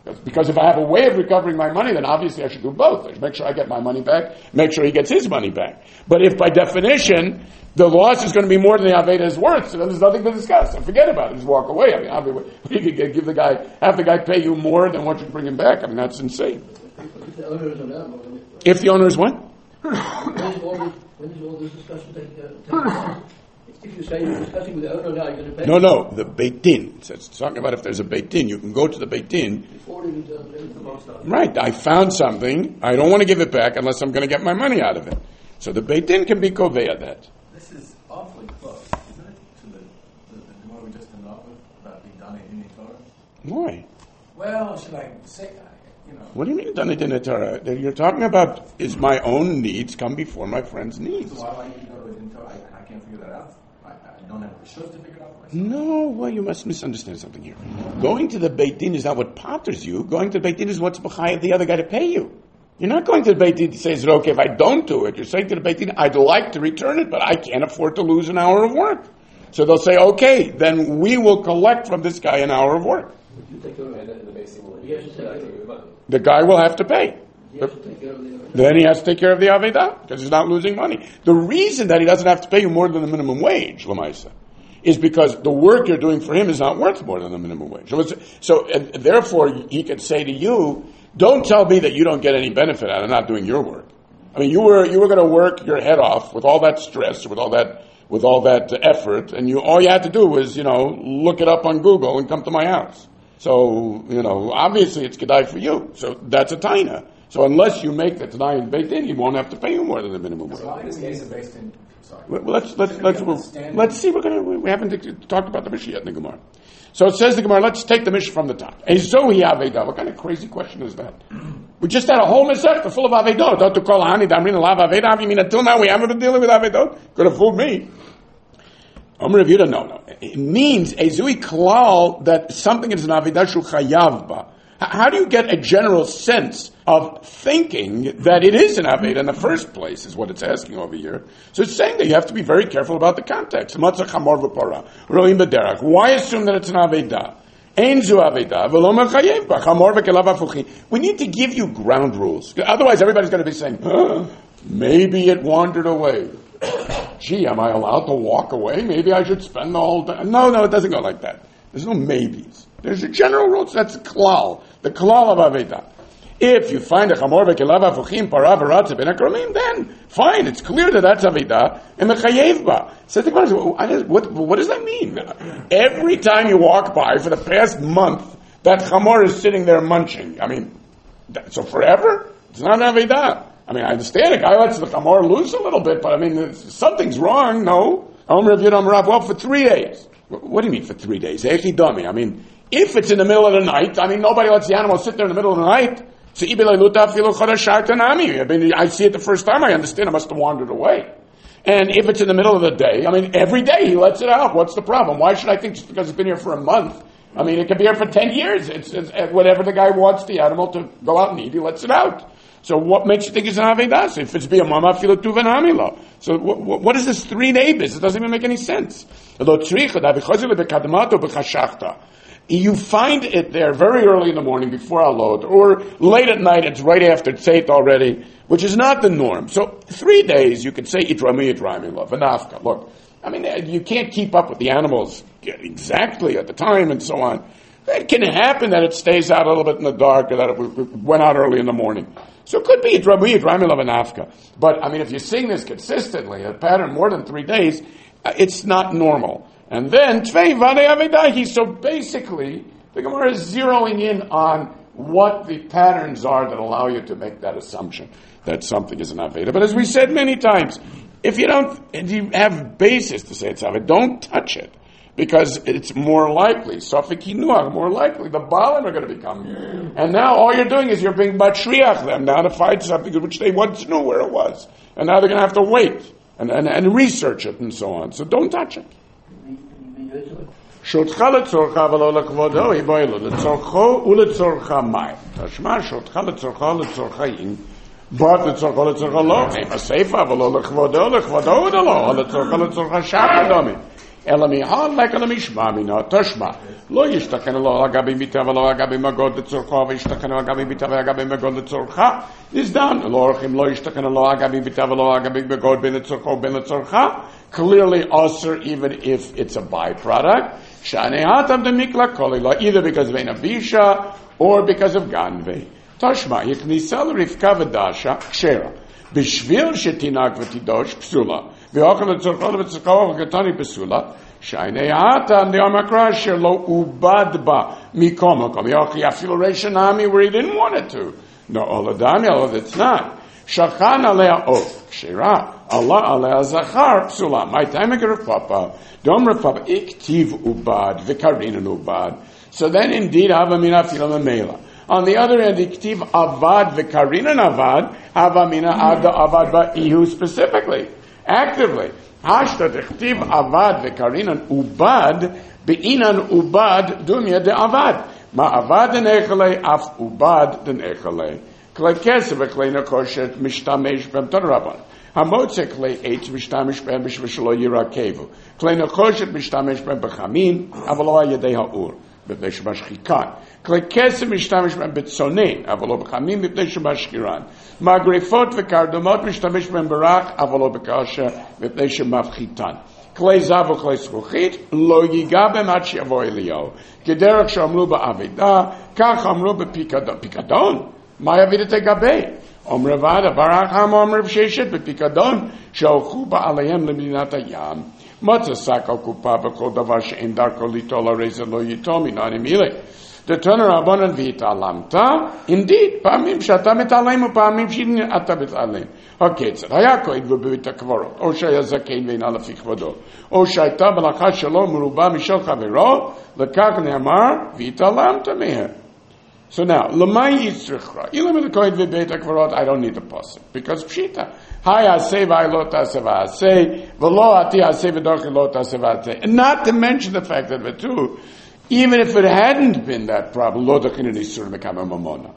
Because if I have a way of recovering my money, then obviously I should do both. I should make sure I get my money back, make sure he gets his money back. But if by definition, the loss is going to be more than the Aveda is worth, so then there's nothing to discuss. So forget about it. Just walk away. I mean, obviously, you could give the guy, have the guy pay you more than what you bring him back. I mean, that's insane. If the owner is allowed, If the owner is what? when is all this, when is all this discussion taking uh, taking place? If you say you're discussing with the owner now, you're going to pay. No, no, the Beit Din. It's, it's talking about if there's a Beit Din, you can go to the Beit Din. Before it is, uh, the most of it. Right, I found something. I don't want to give it back unless I'm going to get my money out of it. So the Beit Din can be Kovea that. This is awfully close, isn't it, to the, the, the Gemara we just ended off with about being done in the Torah? Why? Well, should I say, you know... What do you mean done it in the Torah? You're talking about is my own needs come before my friend's needs. So why do I need to go to the Torah? I, I can't figure that out. I, I don't have the shows to figure it out for myself. No, well, you must misunderstand something here. Going to the Beit Din is not what potters you. Going to the Beit Din is what's behind the other guy to pay you. You're not going to the Beit Din to say, is it okay if I don't do it? You're saying to the Beit Din, I'd like to return it, but I can't afford to lose an hour of work. So they'll say, okay, then we will collect from this guy an hour of work. You take care of And it. then the basic will Yes, you take care of give you the it. money. The guy will have to pay. You have to take care of the owner. Then he has to take care of the Avedah, because he's not losing money. The reason that he doesn't have to pay you more than the minimum wage, Lamaisa, is because the work you're doing for him is not worth more than the minimum wage. So, it's, so and therefore, he could say to you, don't tell me that you don't get any benefit out of not doing your work. I mean, you were you were going to work your head off with all that stress, with all that with all that effort, and you all you had to do was, you know, look it up on Google and come to my house. So, you know, obviously it's Kedai for you. So that's a taina. So unless you make the Tanai in Beit Din, he won't have to pay you more than the minimum wage. So why do we use it based in... Sorry. Well, let's let's let's we'll, let's see. We're gonna we we haven't talked about the Mishnah yet in the Gemara. So it says the Gemara. Let's take the Mishnah from the top. Ezohi Avedah. What kind of crazy question is that? We just had a whole Masechta full of Avedot. Don't to call Hani Damrin Alav Avedah. You mean until now we haven't been dealing with Avedot? Could have fooled me. Omer Rav Yehuda, no, no. It means Ezohi Klal that something is an Avedah shu chayav ba. How do you get a general sense of thinking that it is an Aveda in the first place, is what it's asking over here. So it's saying that you have to be very careful about the context. Why assume that it's an Aveda? We need to give you ground rules. Otherwise everybody's going to be saying, huh, maybe it wandered away. Gee, am I allowed to walk away? Maybe I should spend the whole day. No, no, it doesn't go like that. There's no maybes. There's a general rule. That's a klal. The klal of Aveda. If you find a chamor v'kelav afuchim para v'ratze ben akromim, then fine. It's clear that that's Aveda and mechayev ba. So the question is, what, what does that mean? Every time you walk by for the past month, that chamor is sitting there munching. I mean, that, so forever? It's not an Aveda. I mean, I understand a guy lets the chamor loose a little bit, but I mean, something's wrong. No. Omer Rav Yehuda Rav. Well, for three days. What do you mean for three days? Echi dummy. I mean, if it's in the middle of the night, I mean, nobody lets the animal sit there in the middle of the night. I mean, I see it the first time, I understand, I must have wandered away. And if it's in the middle of the day, I mean, every day he lets it out. What's the problem? Why should I think just because it's been here for a month? I mean, it could be here for ten years. It's, it's whatever the guy wants the animal to go out and eat, he lets it out. So what makes you think it's an Avedas? If it's be a mama filotu v'namilo. So what, what, what is this three day business? It doesn't even make any sense. You find it there very early in the morning before Alot, or late at night, it's right after Tzeit already, which is not the norm. So three days, you could say Itrami, Itrami, love, Vanafka. Look, I mean, you can't keep up with the animals exactly at the time and so on. It can happen that it stays out a little bit in the dark, or that it went out early in the morning. So it could be Itrami, Itrami, love, Vanafka. But, I mean, if you're seeing this consistently, a pattern more than three days, it's not normal. And then, Tvei Vadei Avedahi. So basically, the Gemara is zeroing in on what the patterns are that allow you to make that assumption that something is an Aveda. But as we said many times, if you don't, if you have basis to say it's Aveda, don't touch it. Because it's more likely, Sofik Hinuach, more likely, the Baalim are going to become. And now all you're doing is you're being Batriach them now to find something which they once knew where it was. And now they're going to have to wait and, and, and research it and so on. So don't touch it. שותך לצורך ולא לכבודו, יבוא לו לצורכו ולצורך מים. תשמע, שותך לצורך לצורכאים, בת לצורכו לצורכו לא, עם הסיפה ולא לכבודו, לכבודו ולא, או לצורך לצורך שעה דומי. אלא מיהל לך למשמע מינו, תשמע, לא ישתכן לו על גבי מיטה ולא על גבי מגוד לצורכו, וישתכן על גבי מיטה ועל גבי מגוד לצורכה. Is done. לא הולכים, לא ישתכן לו על גבי מיטה ולא על גבי מגוד בין לצורכו ובין לצורכה. Clearly also even if it's a byproduct. Shani hatam de mikla kolila, either because of Einabisha or because of Ganve. Tashma, יכניסה לרבקה ודשה, כשרה. בשביל שתינק ותידוש, פסולה. ואוכל לצורכו ולצורכו וקטני פסולה. שייני האטם דיום הקרא שלא עובד בה מקום מקום. יוכי אפילו ראשון העמי where he didn't want it to. No, all the dami, all that's not. שכן עליה עוף, כשרה. עלה עליה זכר, פסולה. מה time אגר פאפה? דום רפאפה, הכתיב עובד וקרינן עובד. So then indeed, hava mina אפילו ממילא. On the other hand, iktiv avad v'karinan avad, hava mina ada avad ba'ihu specifically, actively. Hashta iktiv avad v'karinan ubad, be'inan ubad dumya de avad. Ma avad denechale, af ubad denechale. Klei kesef v'klei nekoshet mishtamesh b'em tonerabon. Hamotze klei eitz mishtamesh b'em b'shvishlo yirakevu. Klei nekoshet mishtamesh b'em b'chamin, avalo yedei ha'ur. מפני שמשחיקן. כלי כסף משתמש בהם בצונן, אבל לא בחמים מפני שמשחירן. מגריפות וקרדומות משתמש בהם ברח, אבל לא בקשה מפני שמפחיתן. כלי זב וכלי זכוכית, לא ייגע בהם עד שיבוא אליהו. כדרך שאמרו בעבידה, כך אמרו בפיקדון. פיקדון? מה יביד את הגבי? אומר ועדה, ברח עמו אומר בששת בפיקדון, שהלכו בעליהם למדינת הים. מצא שק על קופה בכל דבר שאין דרכו ליטול, הרי זה לא ייטול מנהנים מילי. דתנו רבנן והתעלמת, indeed, פעמים שאתה מתעלם ופעמים שאתה מתעלם. הקצר, היה כהן בבית הקברות, או שהיה זקן ואינה לפי כבודו, או שהייתה מלאכה שלו מרובה משל חברו, לכך נאמר, והתעלמת מהם. So now, Lamai Yitzrichra. Ilam the Kohen V'Beit HaKvarot, I don't need the pasuk. Because Pshita. Hai Aseh V'Ailot Aseh V'Aseh. V'lo Ati Aseh V'Dochi Lot Aseh V'Aseh. And not to mention the fact that the two, even if it hadn't been that problem, Lo Dochin and Yisur Mekama Mamona.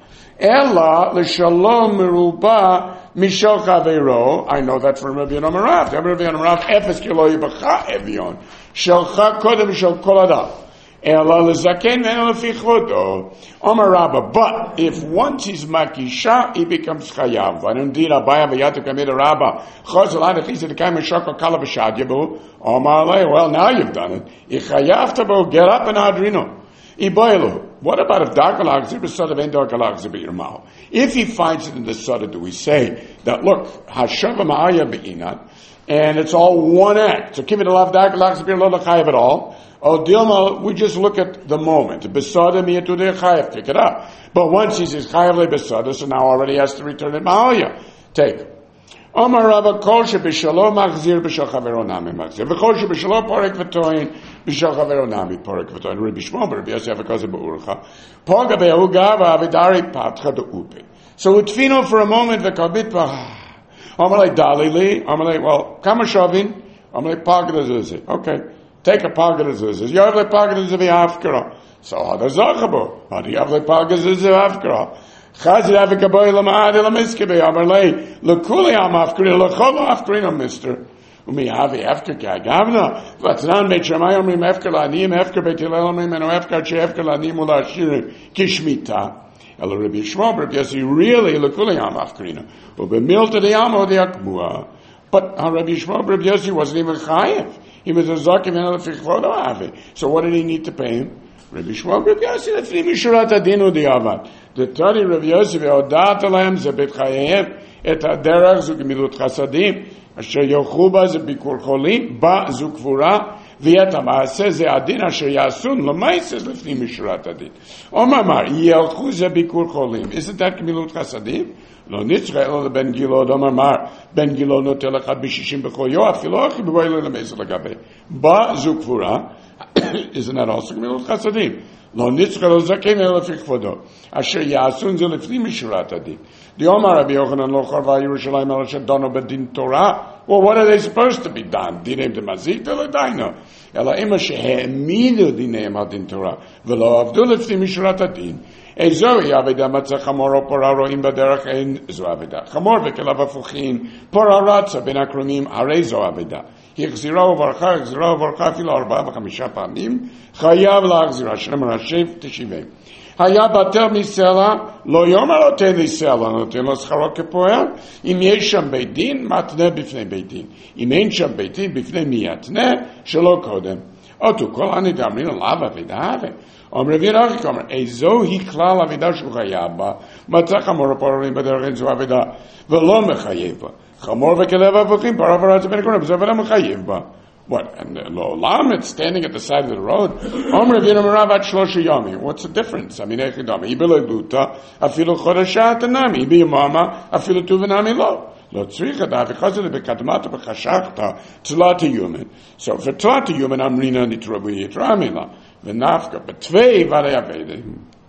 Ella L'Shalom Meruba Mishal Chaveiro. I know that from Rabbi Yonam Rav. Rabbi Yonam Rav, Efes Kilo Yibacha Evion. Shalcha Kodem Shal Kol Adam. Ela lezaken ve'ela lefi chvodo. Omar Rabba, but if once he's makisha, he becomes chayav. And indeed, Abaya v'yatu kamida Rabba, chosel ad echisa dekayim shokol kala b'shad yabu. Omar lei, well, now you've done it. Ichayav tabo, get up and adrino. Iboilu. What about if darkalag zibah sada vein darkalag zibah yirmao? If he finds it in the sada, do we say that, look, hashava ma'aya be'inat, and it's all one act. So kibbut alav darkalag zibah lo lechayav at all. Oh, Dilma, we just look at the moment. Besada miyatudei chayav, pick it up. But once he says chayav le besada, so now already has to return it ma'alya. Take. Omar Rabba kol shebishalo machzir b'shal chavero nami machzir. V'kol shebishalo porek v'toin b'shal chavero nami porek v'toin. Rabbi Shmuel Rabbi Yosef v'kaze b'urcha. Poga be'uga v'avidari patcha de'upe. So utfino for a moment v'kabit v'ah. Omar le dalili. Omar le, well, kama shavin. Omar le paga de'zuzi. Okay. Take a pocket of zuzes. You have the pocket of ziviyafkara. So how does Zachabo? How do you have the pocket of ziviyafkara? Chazir avikaboy lamad elamiskebe amarlei lekuli amafkari lechol afkarino mister. Umi havi afkar kagavna. Vatnan meit shamay omrim afkar lanim afkar beitilel omrim eno afkar she afkar lanim ulashirim kishmita. Ela Rabbi Yishmael Rabbi Yossi really lekuli amafkarino. Ubemilta de amo de akmua. But Rabbi Yishmael Rabbi Yossi wasn't even chayiv. He was a zakim and a fichvodo ave. So what did he need to pay him? Rabbi Shmuel Rabbi Yossi, that's the mishurat adinu diavad. The Tari Rabbi Yossi ve'odat alahem ze bet chayehem et haderach zu gemilut chasadim asher yochu ba ze bikur cholim ba zu kvura ve'et ha'maaseh ze adin asher yasun l'maiseh lefni mishurat adin. Omar mar yelchu ze bikur cholim. Isn't that gemilut chasadim? לא נצחה אלא לבן גילו, דומר מר, בן גילו נוטל אחד בשישים בכל יום, אפילו אחי בבואי לו למסר לגבי. בא זו כפורה, isn't that also גמילות חסדים? לא נצחה לא זקן אלא לפי כבודו, אשר יעשון זה לפני משורת הדין. דיומר רבי יוחנן לא חרבה ירושלים אלא שדונו בדין תורה, well, what are they supposed to be done? דינים דמזיק אלא דיינו. אלא אימא שהעמידו דיניהם על דין תורה, ולא עבדו לפני משורת הדין. זוהי עבדה מצא חמור או פורה רואים בדרך, אין זו עבדה. חמור וכליו הפוכים, פורה רצה בין הקרומים, הרי זו עבדה. החזירה וברכה, החזירה וברכה אפילו ארבעה וחמישה פעמים, חייב להחזירה, שנאמר השב תשיבם. היה בטל מסלע, לא יאמר לו תן לי סלע, נותן לו שכרו כפועל. אם יש שם בית דין, מתנה בפני בית דין. אם אין שם בית דין, בפני מי יתנה, שלא קודם. אותו כל הנדאמרים עליו אבידה, אומר רבי רחי, אומר, איזו היא כלל אבידה שהוא חייב בה, מצא חמור הפוררים בדרך אין זו אבידה, ולא מחייב בה. חמור וכלב הפוכים, פרה ורצה בין הקוראים, זו אבידה מחייב בה. What? And the Olam, it's standing at the side of the road. Omer Ravina Meravat Shlosha Yomi. What's the difference? I mean, Echidami. Ibe leluta, afilu chodasha tanami. Ibe yamama, afilu tuvanami lo. Lo tzricha da, because of the bekadmata bechashachta, tzlata yumen. So for tzlata yumen, amrina nitrabu yitramila. V'nafka, but tvei vare avedim.